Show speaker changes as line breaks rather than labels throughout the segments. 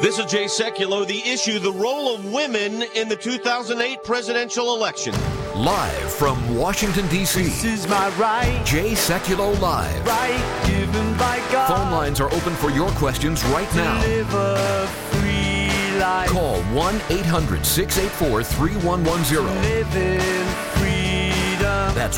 This is Jay Sekulow. The issue, the role of women in the 2008 presidential election.
Live from Washington, D.C.
This is my right.
Jay Sekulow Live.
Right given by God.
Phone lines are open for your questions right now.
Live a free life.
Call 1-800-684-3110.
Live in freedom.
That's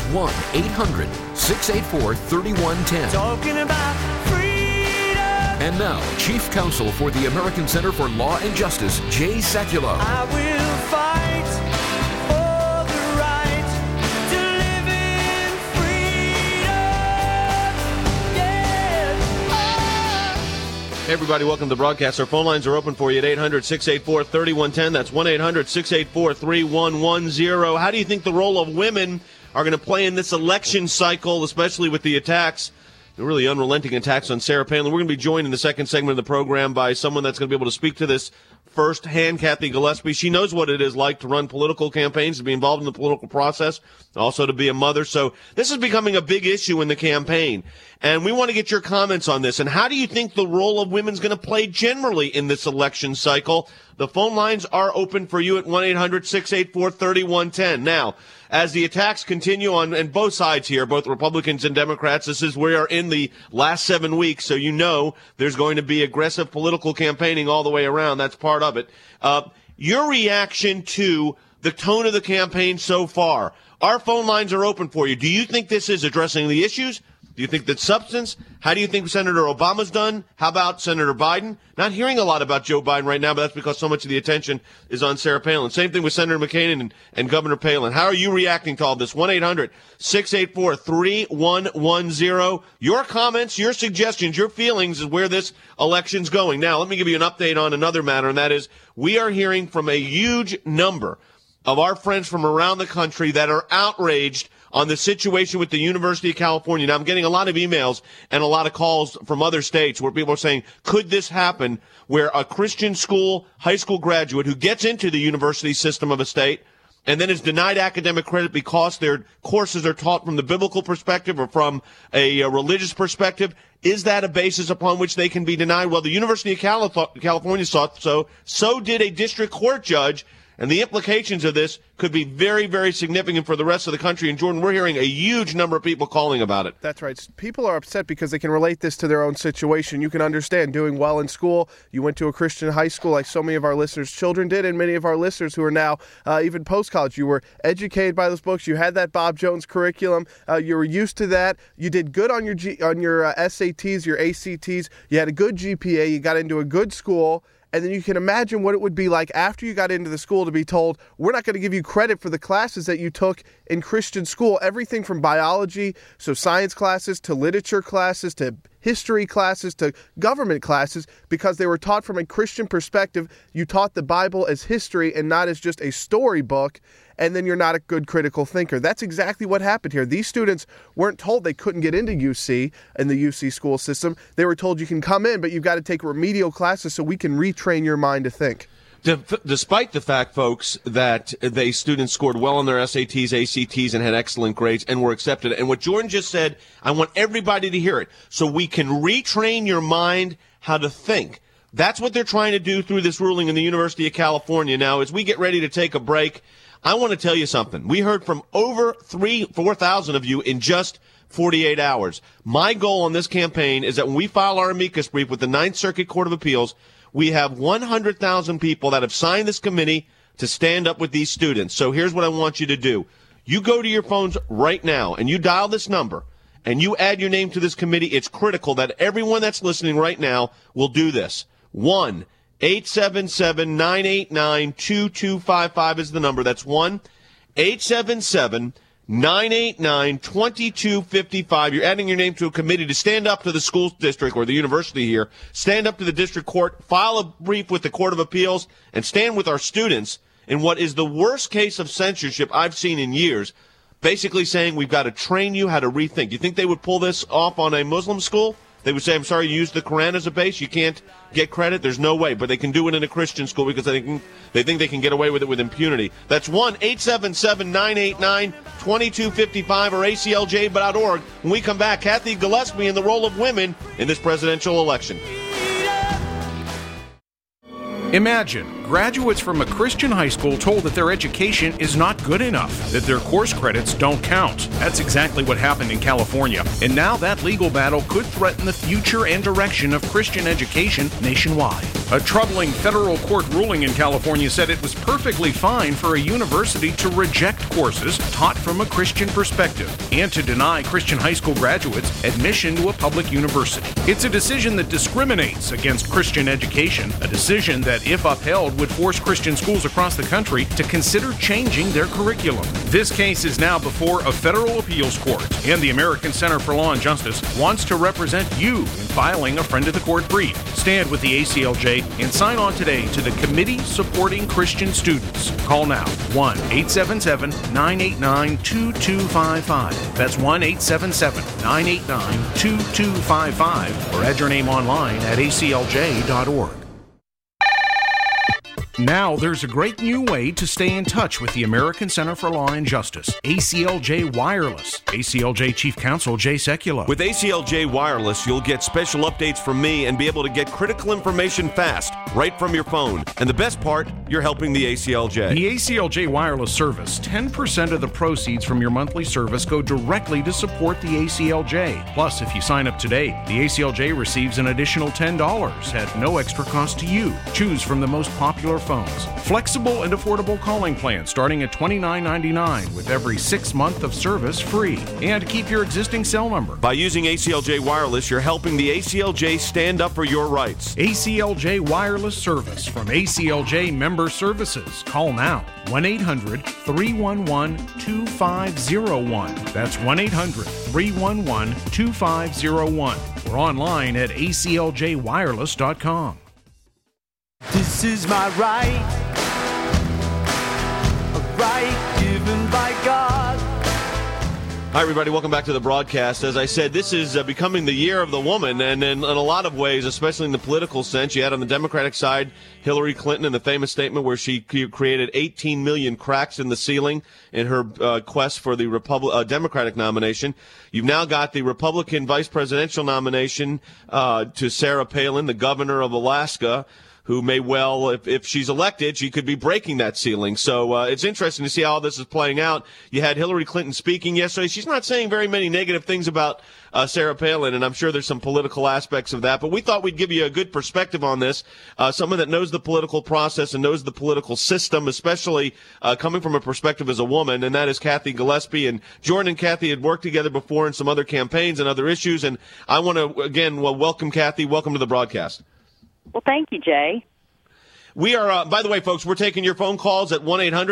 1-800-684-3110.
Talking about freedom.
And now, Chief Counsel for the American Center for Law and Justice, Jay Sekulow.
I will fight for the right to live in freedom. Yeah.
Hey everybody, welcome to the broadcast. Our phone lines are open for you at 800-684-3110. That's 1-800-684-3110. How do you think the role of women are going to play in this election cycle, especially with the attacks? The really unrelenting attacks on Sarah Palin. We're going to be joined in the second segment of the program by someone that's going to be able to speak to this firsthand, Kathy Gillespie. She knows what it is like to run political campaigns, to be involved in the political process, also to be a mother. So this is becoming a big issue in the campaign. And we want to get your comments on this. And how do you think the role of women's going to play generally in this election cycle? The phone lines are open for you at 1-800-684-3110. Now, as the attacks continue on both sides here, both Republicans and Democrats, this is we are in the last 7 weeks, so you know there's going to be aggressive political campaigning all the way around. That's part of it. Your reaction to the tone of the campaign so far. Our phone lines are open for you. Do you think this is addressing the issues? Do you think that's substance? How do you think Senator Obama's done? How about Senator Biden? Not hearing a lot about Joe Biden right now, but that's because so much of the attention is on Sarah Palin. Same thing with Senator McCain and Governor Palin. How are you reacting to all this? 1-800-684-3110. Your comments, your suggestions, your feelings is where this election's going. Now, let me give you an update on another matter, and that is we are hearing from a huge number of our friends from around the country that are outraged on the situation with the University of California. Now, I'm getting a lot of emails and a lot of calls from other states where people are saying, could this happen where a Christian school, high school graduate who gets into the university system of a state and then is denied academic credit because their courses are taught from the biblical perspective or from a religious perspective, is that a basis upon which they can be denied? Well, the University of California thought so. So did a district court judge. And the implications of this could be very, very significant for the rest of the country. And, Jordan, we're hearing a huge number of people calling about it.
That's right. People are upset because they can relate this to their own situation. You can understand doing well in school. You went to a Christian high school like so many of our listeners' children did, and many of our listeners who are now even post-college. You were educated by those books. You had that Bob Jones curriculum. You were used to that. You did good on your SATs, your ACTs. You had a good GPA. You got into a good school. And then you can imagine what it would be like after you got into the school to be told, we're not going to give you credit for the classes that you took in Christian school. Everything from biology, so science classes, to literature classes, to history classes, to government classes, because they were taught from a Christian perspective. You taught the Bible as history and not as just a storybook. And then you're not a good critical thinker. That's exactly what happened here. These students weren't told they couldn't get into UC in the UC school system. They were told you can come in, but you've got to take remedial classes so we can retrain your mind to think.
Despite the fact, folks, that students scored well on their SATs, ACTs, and had excellent grades and were accepted. And what Jordan just said, I want everybody to hear it. So we can retrain your mind how to think. That's what they're trying to do through this ruling in the University of California. Now, as we get ready to take a break, I want to tell you something. We heard from over 4,000 of you in just 48 hours. My goal on this campaign is that when we file our amicus brief with the Ninth Circuit Court of Appeals, we have 100,000 people that have signed this committee to stand up with these students. So here's what I want you to do. You go to your phones right now and you dial this number and you add your name to this committee. It's critical that everyone that's listening right now will do this. 1-877-989-2255 is the number. That's 1-877-989-2255. You're adding your name to a committee to stand up to the school district or the university here, stand up to the district court, file a brief with the Court of Appeals, and stand with our students in what is the worst case of censorship I've seen in years, basically saying we've got to train you how to rethink. You think they would pull this off on a Muslim school? They would say, I'm sorry, you used the Quran as a base. You can't get credit. There's no way. But they can do it in a Christian school because they think they can get away with it with impunity. That's 1-877-989-2255 or aclj.org. When we come back, Kathy Gillespie in the role of women in this presidential election.
Imagine graduates from a Christian high school told that their education is not good enough, that their course credits don't count. That's exactly what happened in California. And now that legal battle could threaten the future and direction of Christian education nationwide. A troubling federal court ruling in California said it was perfectly fine for a university to reject courses taught from a Christian perspective and to deny Christian high school graduates admission to a public university. It's a decision that discriminates against Christian education, a decision that, if upheld, would force Christian schools across the country to consider changing their curriculum. This case is now before a federal appeals court, and the American Center for Law and Justice wants to represent you in filing a friend of the court brief. Stand with the ACLJ and sign on today to the Committee Supporting Christian Students. Call now, 1-877-989-2255. That's 1-877-989-2255, or add your name online at aclj.org. Now there's a great new way to stay in touch with the American Center for Law and Justice, ACLJ Wireless. ACLJ Chief Counsel Jay Sekulow.
With ACLJ Wireless, you'll get special updates from me and be able to get critical information fast, right from your phone. And the best part, you're helping the ACLJ.
The ACLJ Wireless service, 10% of the proceeds from your monthly service go directly to support the ACLJ. Plus, if you sign up today, the ACLJ receives an additional $10 at no extra cost to you. Choose from the most popular phones. Flexible and affordable calling plans starting at $29.99 with every 6 months of service free. And keep your existing cell number.
By using ACLJ Wireless, you're helping the ACLJ stand up for your rights.
ACLJ Wireless Service from ACLJ Member Services. Call now. 1-800-311-2501. That's 1-800-311-2501. Or online at acljwireless.com.
This is my right, a right given by God.
Hi, everybody. Welcome back to the broadcast. As I said, this is becoming the year of the woman, and in a lot of ways, especially in the political sense. You had on the Democratic side Hillary Clinton in the famous statement where she created 18 million cracks in the ceiling in her quest for the Democratic nomination. You've now got the Republican vice presidential nomination to Sarah Palin, the governor of Alaska, who may well, if she's elected, she could be breaking that ceiling. So it's interesting to see how all this is playing out. You had Hillary Clinton speaking yesterday. She's not saying very many negative things about Sarah Palin, and I'm sure there's some political aspects of that. But we thought we'd give you a good perspective on this, someone that knows the political process and knows the political system, especially coming from a perspective as a woman, and that is Kathy Gillespie. And Jordan and Kathy had worked together before in some other campaigns and other issues. And I want to, again, welcome Kathy. Welcome to the broadcast.
Well, thank you, Jay.
We are, by the way, folks, we're taking your phone calls at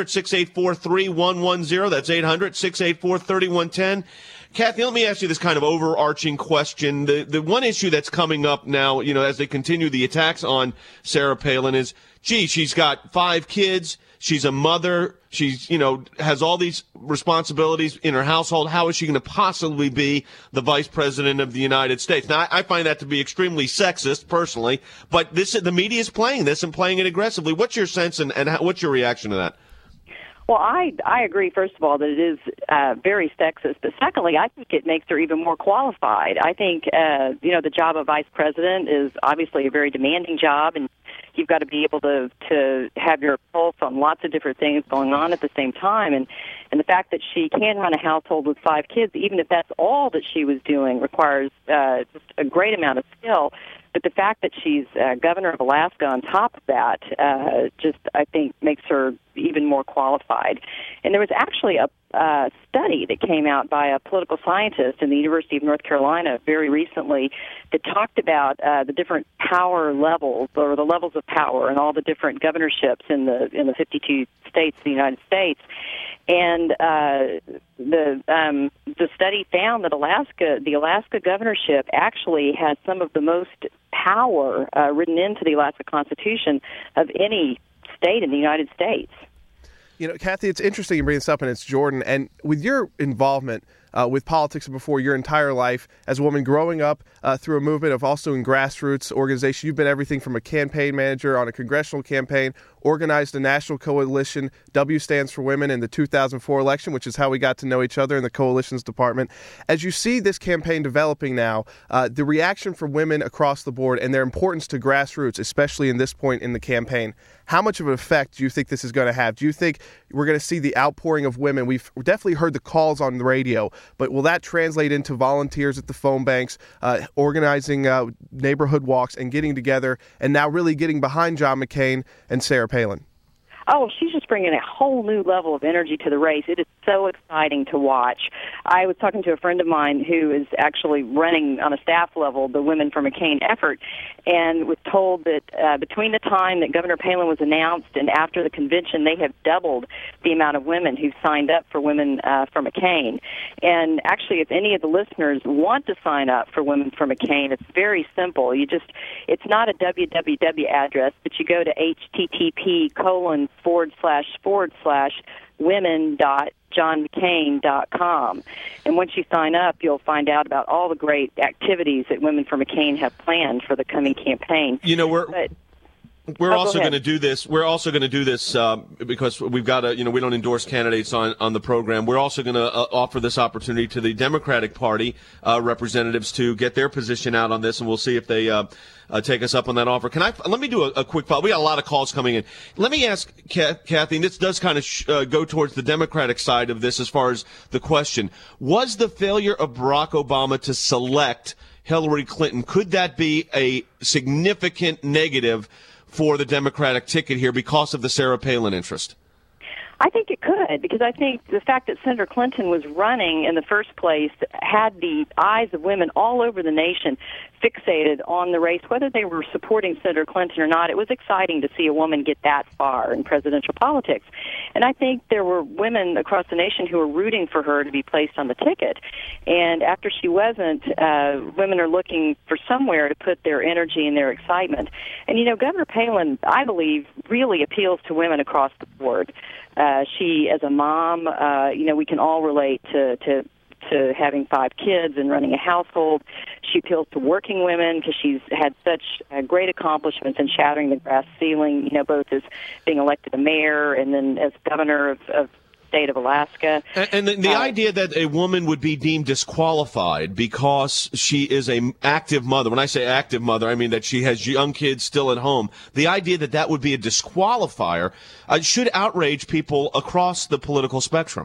1-800-684-3110. That's 800-684-3110. Kathy, let me ask you this kind of overarching question. The one issue that's coming up now, you know, as they continue the attacks on Sarah Palin is, gee, she's got 5 kids. She's a mother. She's, you know, has all these responsibilities in her household. How is she going to possibly be the vice president of the United States? Now, I find that to be extremely sexist, personally, but the media is playing this and playing it aggressively. What's your sense and what's your reaction to that?
Well, I agree, first of all, that it is very sexist. But secondly, I think it makes her even more qualified. I think, the job of vice president is obviously a very demanding job, and you've got to be able to have your pulse on lots of different things going on at the same time. And the fact that she can run a household with 5 kids, even if that's all that she was doing, requires just a great amount of skill. But the fact that she's governor of Alaska on top of that I think, makes her even more qualified. And there was actually a study that came out by a political scientist in the University of North Carolina very recently that talked about the different power levels, or the levels of power, and all the different governorships in the 52 states of the United States. And the study found that the Alaska governorship actually has some of the most power written into the Alaska Constitution of any state in the United States.
You know, Kathy, it's interesting you bring this up, and it's Jordan. And with your involvement with politics before your entire life. As a woman growing up through a movement of also in grassroots organization, you've been everything from a campaign manager on a congressional campaign, organized a national coalition. W stands for Women in the 2004 election, which is how we got to know each other in the coalitions department. As you see this campaign developing now, the reaction from women across the board and their importance to grassroots, especially in this point in the campaign, how much of an effect do you think this is going to have? Do you think we're going to see the outpouring of women? We've definitely heard the calls on the radio, but will that translate into volunteers at the phone banks, organizing neighborhood walks and getting together and now really getting behind John McCain and Sarah Palin?
Oh, she's just bringing a whole new level of energy to the race. It is so exciting to watch. I was talking to a friend of mine who is actually running on a staff level the Women for McCain effort, and was told that between the time that Governor Palin was announced and after the convention, they have doubled the amount of women who signed up for Women for McCain. And actually, if any of the listeners want to sign up for Women for McCain, it's very simple. It's not a www address, but you go to http://women.johnmccain.com. And once you sign up, you'll find out about all the great activities that Women for McCain have planned for the coming campaign.
You know, we're also going to do this. We're also going to do this because we've got we don't endorse candidates on the program. We're also going to offer this opportunity to the Democratic Party representatives to get their position out on this, and we'll see if they take us up on that offer. Let me do a quick follow. We got a lot of calls coming in. Let me ask Kathy, and this does kind of go towards the Democratic side of this as far as the question. Was the failure of Barack Obama to select Hillary Clinton, could that be a significant negative for the Democratic ticket here because of the Sarah Palin interest?
I think it could, because I think the fact that Senator Clinton was running in the first place had the eyes of women all over the nation fixated on the race, whether they were supporting Senator Clinton or not. It was exciting to see a woman get that far in presidential politics. And I think there were women across the nation who were rooting for her to be placed on the ticket. And after she wasn't, women are looking for somewhere to put their energy and their excitement. And, you know, Governor Palin, I believe, really appeals to women across the board. She, as a mom, we can all relate to having 5 kids and running a household. She appeals to working women because she's had such great accomplishments in shattering the glass ceiling, both as being elected a mayor and then as governor of state of Alaska.
And the idea that a woman would be deemed disqualified because she is an active mother, when I say active mother, I mean that she has young kids still at home, the idea that that would be a disqualifier should outrage people across the political spectrum,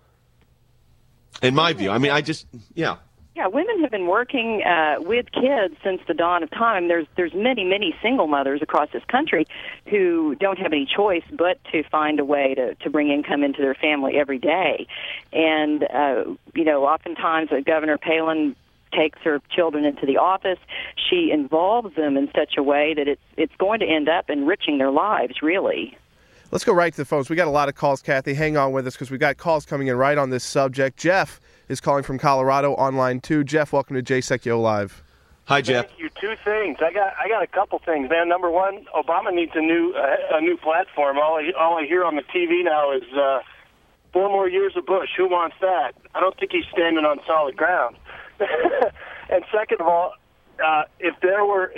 in my view. I mean, Yeah, women have been working with kids since the dawn of time. There's many single mothers across this country who don't have any choice but to find a way to bring income into their family every day. And, oftentimes Governor Palin takes her children into the office. She involves them in such a way that it's going to end up enriching their lives, really.
Let's go right to the phones. We got a lot of calls, Kathy. Hang on with us because we got calls coming in right on this subject. Jeff is calling from Colorado on line 2. Jeff, welcome to JSEC Live.
Hi, Jeff.
Thank you. 2 things. I got a couple things, man. Number one, Obama needs a new platform. All I hear on the TV now is 4 more years of Bush. Who wants that? I don't think he's standing on solid ground. And second of all, if there were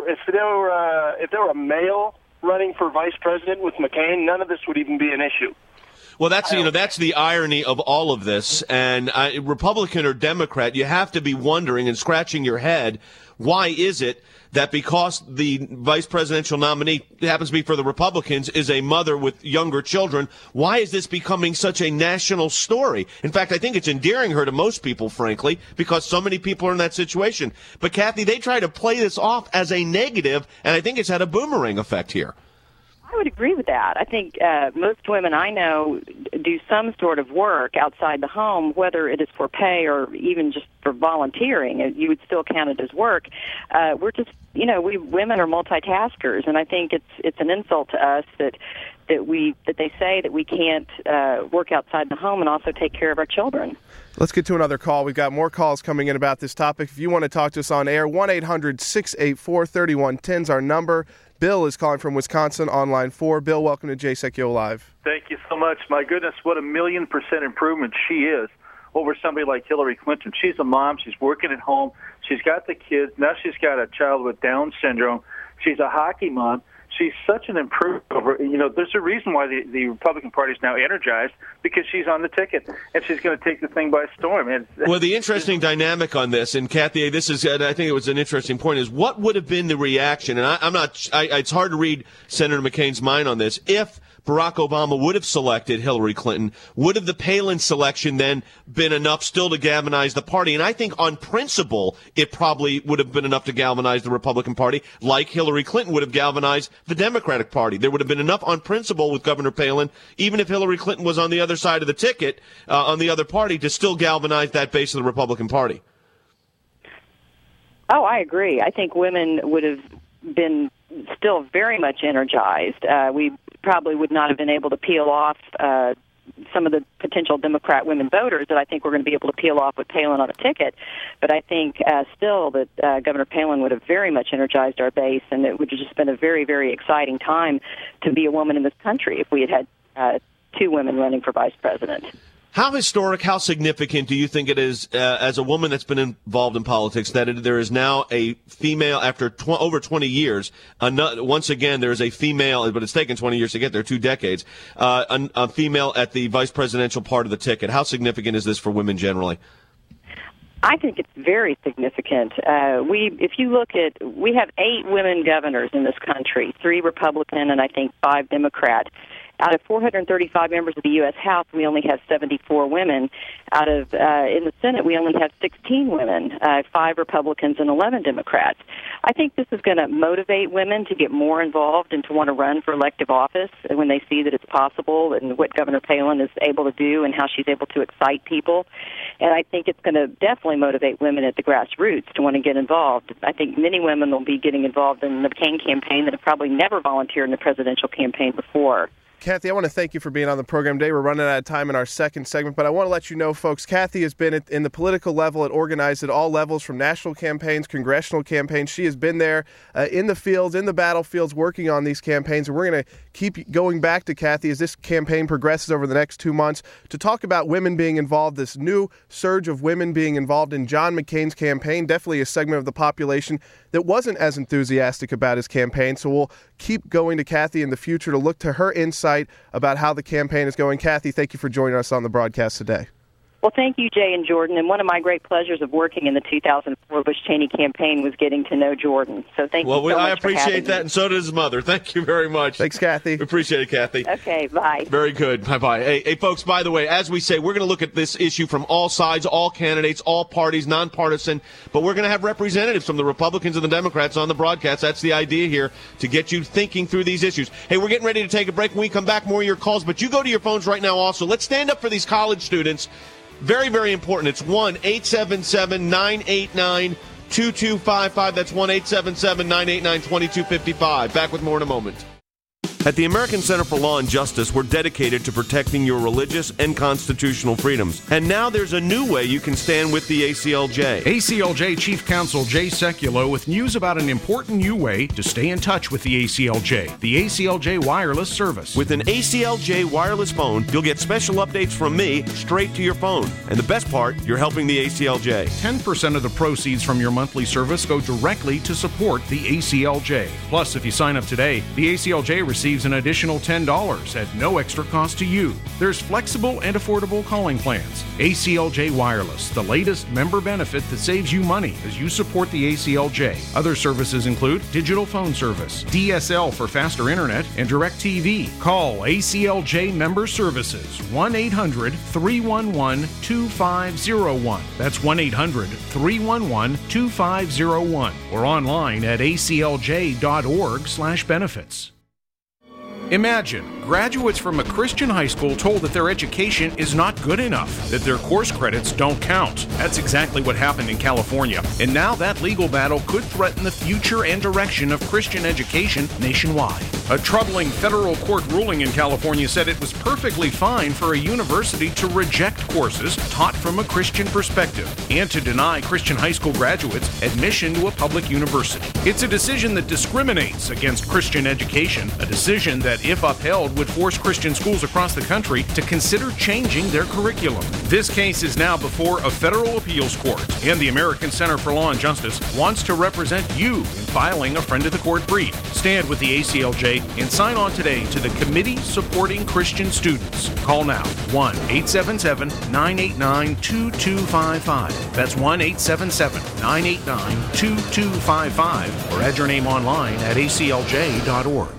a male running for vice president with McCain, none of this would even be an issue.
Well, that's the irony of all of this. And Republican or Democrat, you have to be wondering and scratching your head, why is it that because the vice presidential nominee happens to be for the Republicans is a mother with younger children, why is this becoming such a national story? In fact, I think it's endearing her to most people, frankly, because so many people are in that situation. But, Kathy, they try to play this off as a negative, and I think it's had a boomerang effect here.
I would agree with that. I think most women I know do some sort of work outside the home, whether it is for pay or even just for volunteering. You would still count it as work. We're just, we women are multitaskers, and I think it's an insult to us that they say that we can't work outside the home and also take care of our children.
Let's get to another call. We've got more calls coming in about this topic. If you want to talk to us on air, 1-800-684-3110 is our number. Bill is calling from Wisconsin on line 4. Bill, welcome to JSEC Live.
Thank you so much. My goodness, what a 1,000,000% improvement she is over somebody like Hillary Clinton. She's a mom. She's working at home. She's got the kids. Now she's got a child with Down syndrome. She's a hockey mom. She's such an improvement. You know, there's a reason why the Republican Party is now energized, because she's on the ticket, and she's going to take the thing by storm. And
well, the interesting dynamic on this, and Kathy, this is, I think it was an interesting point, is what would have been the reaction, and it's hard to read Senator McCain's mind on this, if Barack Obama would have selected Hillary Clinton, would have the Palin selection then been enough still to galvanize the party? And I think on principle, it probably would have been enough to galvanize the Republican Party, like Hillary Clinton would have galvanized the Democratic Party. There would have been enough on principle with Governor Palin, even if Hillary Clinton was on the other side of the ticket, on the other party, to still galvanize that base of the Republican Party.
Oh, I agree. I think women would have been still very much energized. We probably would not have been able to peel off some of the potential Democrat women voters that I think we're going to be able to peel off with Palin on a ticket. But I think still that Governor Palin would have very much energized our base, and it would have just been a very, very exciting time to be a woman in this country if we had had two women running for vice president.
How historic, how significant do you think it is, as a woman that's been involved in politics, that there is now a female, after over 20 years, once again, there is a female, but it's taken 20 years to get there, 2 decades, a female at the vice presidential part of the ticket? How significant is this for women generally?
I think it's very significant. If you look at, we have 8 women governors in this country, 3 Republican and I think 5 Democrat. Out of 435 members of the U.S. House, we only have 74 women. In the Senate, we only have 16 women, 5 Republicans and 11 Democrats. I think this is going to motivate women to get more involved and to want to run for elective office when they see that it's possible and what Governor Palin is able to do and how she's able to excite people. And I think it's going to definitely motivate women at the grassroots to want to get involved. I think many women will be getting involved in the McCain campaign that have probably never volunteered in the presidential campaign before.
Kathy, I want to thank you for being on the program today. We're running out of time in our second segment, but I want to let you know, folks, Kathy has been in the political level and organized at all levels, from national campaigns, congressional campaigns. She has been there in the fields, in the battlefields, working on these campaigns, and we're going to keep going back to Kathy as this campaign progresses over the next 2 months to talk about women being involved, this new surge of women being involved in John McCain's campaign, definitely a segment of the population that wasn't as enthusiastic about his campaign. So we'll keep going to Kathy in the future to look to her insight about how the campaign is going. Kathy, thank you for joining us on the broadcast today.
Well, thank you, Jay and Jordan. And one of my great pleasures of working in the 2004 Bush-Cheney campaign was getting to know Jordan. So thank you so much. Well, I
appreciate that, and so does his mother. Thank you very much.
Thanks, Kathy.
We appreciate it, Kathy.
Okay, bye.
Very good. Bye-bye. Hey, folks, by the way, as we say, we're going to look at this issue from all sides, all candidates, all parties, nonpartisan, but we're going to have representatives from the Republicans and the Democrats on the broadcast. That's the idea here, to get you thinking through these issues. Hey, we're getting ready to take a break. When we come back, more of your calls, but you go to your phones right now also. Let's stand up for these college students. Very, very important. It's 1-877-989-2255. That's 1-877-989-2255. Back with more in a moment. At the American Center for Law and Justice, we're dedicated to protecting your religious and constitutional freedoms. And now there's a new way you can stand with the ACLJ.
ACLJ Chief Counsel Jay Sekulow with news about an important new way to stay in touch with the ACLJ, the ACLJ Wireless Service.
With an ACLJ wireless phone, you'll get special updates from me straight to your phone. And the best part, you're helping the ACLJ.
10% of the proceeds from your monthly service go directly to support the ACLJ. Plus, if you sign up today, the ACLJ receives an additional $10 at no extra cost to you. There's flexible and affordable calling plans. ACLJ Wireless, the latest member benefit that saves you money as you support the ACLJ. Other services include digital phone service, DSL for faster internet, and DirecTV. Call ACLJ Member Services, 1-800-311-2501. That's 1-800-311-2501. Or online at aclj.org/benefits. Imagine graduates from a Christian high school told that their education is not good enough, that their course credits don't count. That's exactly what happened in California. And now that legal battle could threaten the future and direction of Christian education nationwide. A troubling federal court ruling in California said it was perfectly fine for a university to reject courses taught from a Christian perspective and to deny Christian high school graduates admission to a public university. It's a decision that discriminates against Christian education, a decision that, if upheld, would force Christian schools across the country to consider changing their curriculum. This case is now before a federal appeals court, and the American Center for Law and Justice wants to represent you in filing a friend of the court brief. Stand with the ACLJ and sign on today to the Committee Supporting Christian Students. Call now 1-877-989-2255. That's 1-877-989-2255, or add your name online at aclj.org.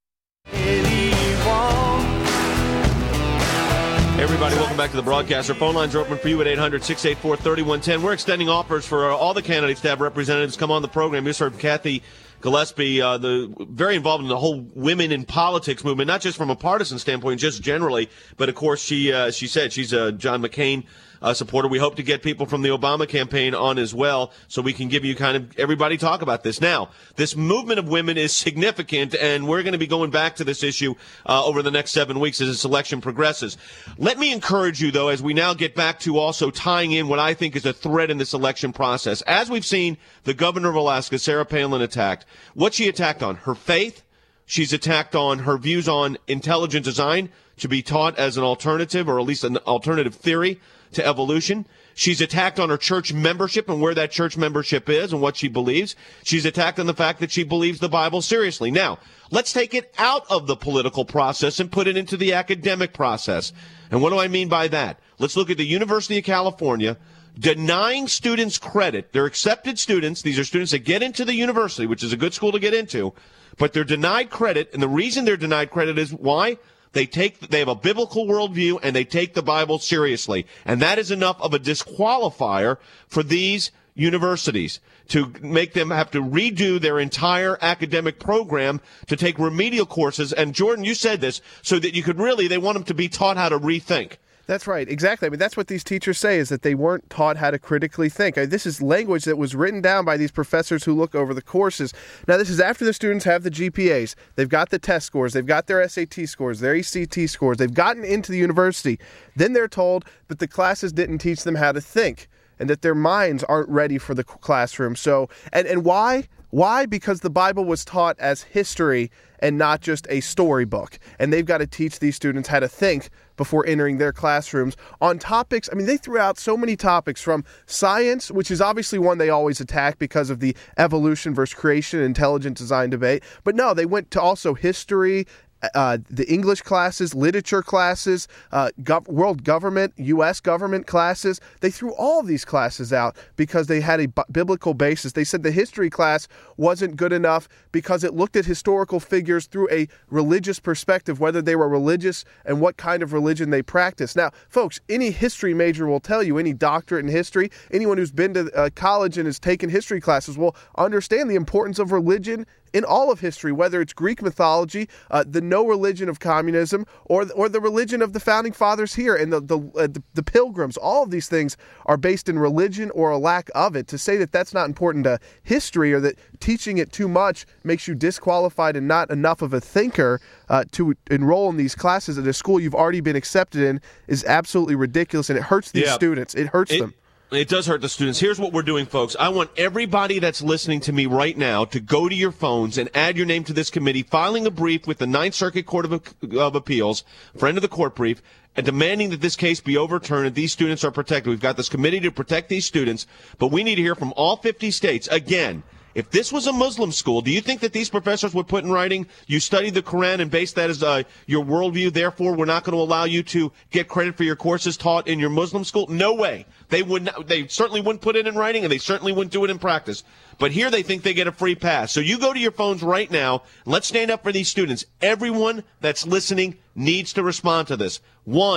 Hey everybody, welcome back to the broadcast. Our phone lines are open for you at 800-684-3110. We're extending offers for all the candidates to have representatives come on the program. You just heard Kathy Gillespie, very involved in the whole women in politics movement, not just from a partisan standpoint, just generally. But of course, she said she's a John McCain supporter. We hope to get people from the Obama campaign on as well, so we can give you kind of everybody talk about this. Now, this movement of women is significant, and we're going to be going back to this issue over the next 7 weeks as this election progresses. Let me encourage you, though, as we now get back to also tying in what I think is a thread in this election process. As we've seen the governor of Alaska, Sarah Palin, attacked, what she attacked on? Her faith. She's attacked on her views on intelligent design to be taught as an alternative, or at least an alternative theory to evolution. She's attacked on her church membership and where that church membership is and what she believes. She's attacked on the fact that she believes the Bible seriously. Now, let's take it out of the political process and put it into the academic process. And what do I mean by that? Let's look at the University of California denying students credit. They're accepted students. These are students that get into the university, which is a good school to get into, but they're denied credit. And the reason they're denied credit is why? They have a biblical worldview, and they take the Bible seriously. And that is enough of a disqualifier for these universities to make them have to redo their entire academic program to take remedial courses. And Jordan, you said this, so that you could really, they want them to be taught how to rethink.
That's right. Exactly. I mean, that's what these teachers say, is that they weren't taught how to critically think. This is language that was written down by these professors who look over the courses. Now, this is after the students have the GPAs. They've got the test scores. They've got their SAT scores, their ECT scores. They've gotten into the university. Then they're told that the classes didn't teach them how to think and that their minds aren't ready for the classroom. So, and why? Why? Because the Bible was taught as history and not just a storybook. And they've got to teach these students how to think before entering their classrooms on topics. I mean, they threw out so many topics, from science, which is obviously one they always attack because of the evolution versus creation, intelligent design debate. But no, they went to also history, the English classes, literature classes, world government, U.S. government classes. They threw all of these classes out because they had a biblical basis. They said the history class wasn't good enough because it looked at historical figures through a religious perspective, whether they were religious and what kind of religion they practiced. Now, folks, any history major will tell you, any doctorate in history, anyone who's been to college and has taken history classes will understand the importance of religion in all of history, whether it's Greek mythology, the no religion of communism, or the religion of the founding fathers here, and the Pilgrims. All of these things are based in religion or a lack of it. To say that that's not important to history, or that teaching it too much makes you disqualified and not enough of a thinker to enroll in these classes at a school you've already been accepted in, is absolutely ridiculous, and it hurts these students. It hurts them.
It does hurt the students. Here's what we're doing, folks. I want everybody that's listening to me right now to go to your phones and add your name to this committee, filing a brief with the Ninth Circuit Court of Appeals, friend of the court brief, and demanding that this case be overturned and these students are protected. We've got this committee to protect these students, but we need to hear from all 50 states. Again, if this was a Muslim school, do you think that these professors would put in writing, you studied the Quran and based that as your worldview, therefore we're not going to allow you to get credit for your courses taught in your Muslim school? No way. They certainly wouldn't put it in writing, and they certainly wouldn't do it in practice. But here they think they get a free pass. So you go to your phones right now. Let's stand up for these students. Everyone that's listening needs to respond to this.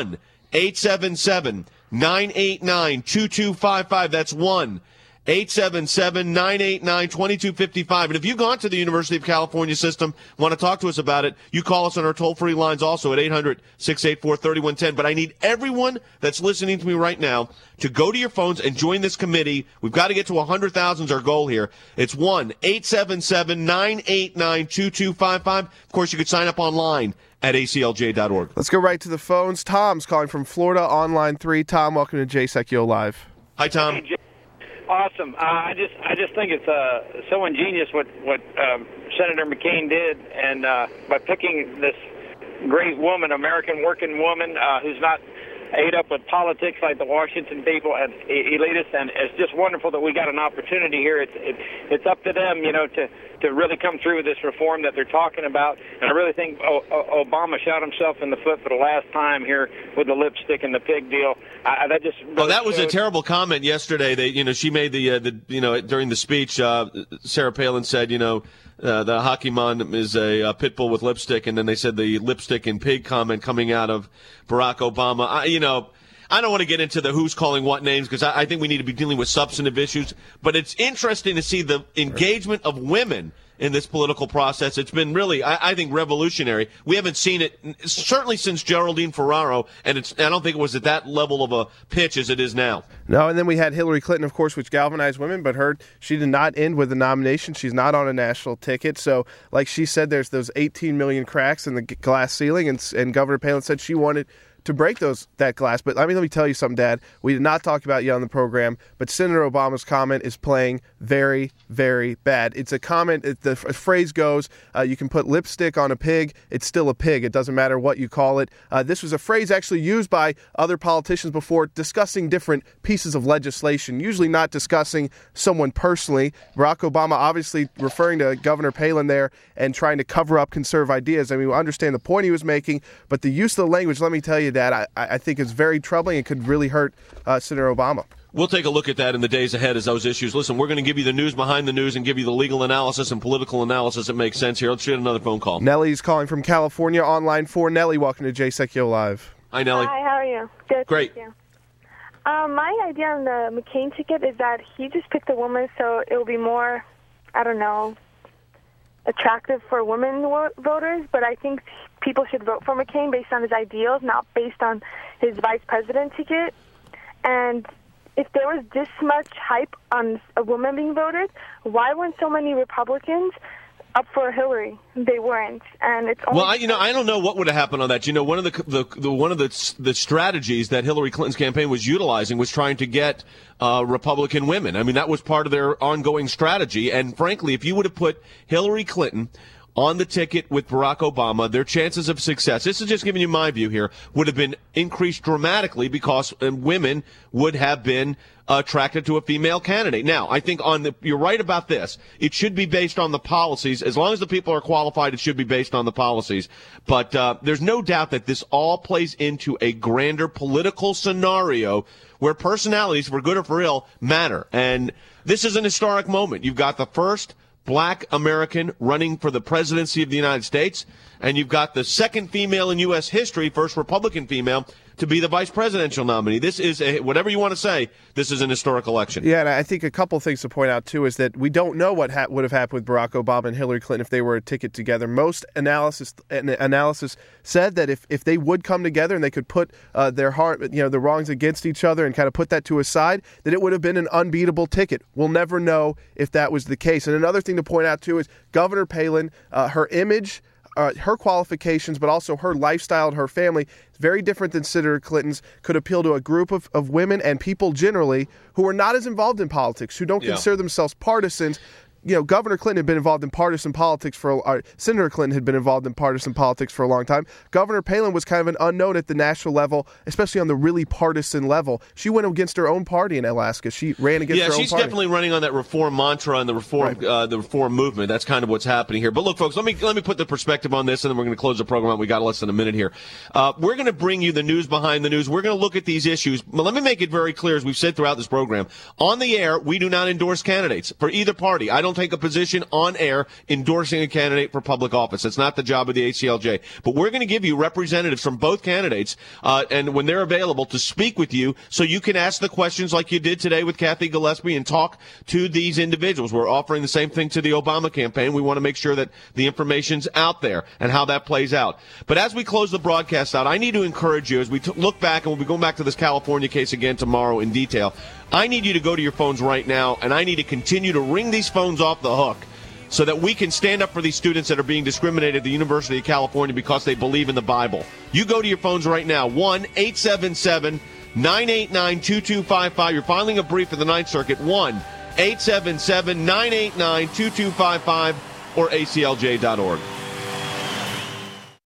1-877-989-2255. That's 1-877-989-2255. And if you've gone to the University of California system, want to talk to us about it, you call us on our toll-free lines also at 800-684-3110. But I need everyone that's listening to me right now to go to your phones and join this committee. We've got to get to 100,000 is our goal here. It's 1-877-989-2255. Of course, you could sign up online at aclj.org.
Let's go right to the phones. Tom's calling from Florida on line 3. Tom, welcome to JSEC Yo Live.
Hi, Tom.
Awesome. I just think it's so ingenious what Senator McCain did, and by picking this great woman, American working woman, who's not ate up with politics like the Washington people and elitists, and it's just wonderful that we got an opportunity here. It's up to them, to really come through with this reform that they're talking about. And I really think Obama shot himself in the foot for the last time here with the lipstick and the pig deal.
That was a terrible comment yesterday. She made during the speech, Sarah Palin said, the hockey mom is a pit bull with lipstick, and then they said the lipstick and pig comment coming out of Barack Obama. I don't want to get into the who's calling what names because I think we need to be dealing with substantive issues. But it's interesting to see the engagement of women in this political process. It's been really, I think, revolutionary. We haven't seen it certainly since Geraldine Ferraro, and I don't think it was at that level of a pitch as it is now.
No, and then we had Hillary Clinton, of course, which galvanized women, but she did not end with the nomination. She's not on a national ticket. So, like she said, there's those 18 million cracks in the glass ceiling, and Governor Palin said she wanted to break that glass. But let me tell you something, Dad. We did not talk about you on the program, but Senator Obama's comment is playing very, very bad. It's a comment, the phrase goes, you can put lipstick on a pig, it's still a pig. It doesn't matter what you call it. This was a phrase actually used by other politicians before discussing different pieces of legislation, usually not discussing someone personally. Barack Obama obviously referring to Governor Palin there and trying to cover up conservative ideas. I mean, we understand the point he was making, but the use of the language, let me tell you, Dad, I think is very troubling and could really hurt Senator Obama.
We'll take a look at that in the days ahead as those issues. Listen, we're going to give you the news behind the news and give you the legal analysis and political analysis that makes sense here. Let's get another phone call.
Nellie's calling from California on line 4. Nellie, welcome to JSECU Live.
Hi, Nellie.
Hi, how are you? Good.
Great.
Thank you. My idea on the McCain ticket is that he just picked a woman so it will be more, attractive for women voters, but I think people should vote for McCain based on his ideals, not based on his vice president ticket. And if there was this much hype on a woman being voted, why weren't so many Republicans up for Hillary? They weren't, and it's only
I don't know what would have happened on that. One of the strategies that Hillary Clinton's campaign was utilizing was trying to get Republican women. I mean, that was part of their ongoing strategy. And frankly, if you would have put Hillary Clinton on the ticket with Barack Obama, their chances of success, this is just giving you my view here, would have been increased dramatically because women would have been attracted to a female candidate. Now, I think you're right about this. It should be based on the policies. As long as the people are qualified, it should be based on the policies. But there's no doubt that this all plays into a grander political scenario where personalities, for good or for ill, matter. And this is an historic moment. You've got the first Black American running for the presidency of the United States, and you've got the second female in U.S. history, first Republican female, to be the vice presidential nominee. This is, whatever you want to say, this is an historic election.
Yeah, and I think a couple things to point out, too, is that we don't know what would have happened with Barack Obama and Hillary Clinton if they were a ticket together. Most analysis said that if they would come together and they could put their the wrongs against each other and kind of put that to a side, that it would have been an unbeatable ticket. We'll never know if that was the case. And another thing to point out, too, is Governor Palin, her image, her qualifications, but also her lifestyle and her family, very different than Senator Clinton's, could appeal to a group of women and people generally who are not as involved in politics, who don't consider themselves partisans. Governor Clinton had been involved in partisan politics Senator Clinton had been involved in partisan politics for a long time. Governor Palin was kind of an unknown at the national level, especially on the really partisan level. She went against her own party in Alaska. She ran against her own party. Yeah, she's
definitely running on that reform mantra and the reform movement. That's kind of what's happening here. But look, folks, let me put the perspective on this, and then we're going to close the program out. We got less than a minute here. We're going to bring you the news behind the news. We're going to look at these issues. But let me make it very clear, as we've said throughout this program, on the air, we do not endorse candidates for either party. I don't take a position on air endorsing a candidate for public office. That's not the job of the ACLJ. But we're going to give you representatives from both candidates, and when they're available, to speak with you so you can ask the questions like you did today with Kathy Gillespie and talk to these individuals. We're offering the same thing to the Obama campaign. We want to make sure that the information's out there and how that plays out. But as we close the broadcast out, I need to encourage you, as we look back, and we'll be going back to this California case again tomorrow in detail, I need you to go to your phones right now, and I need to continue to ring these phones off the hook so that we can stand up for these students that are being discriminated at the University of California because they believe in the Bible. You go to your phones right now, 1-877-989-2255. You're filing a brief for the Ninth Circuit, 1-877-989-2255 or aclj.org.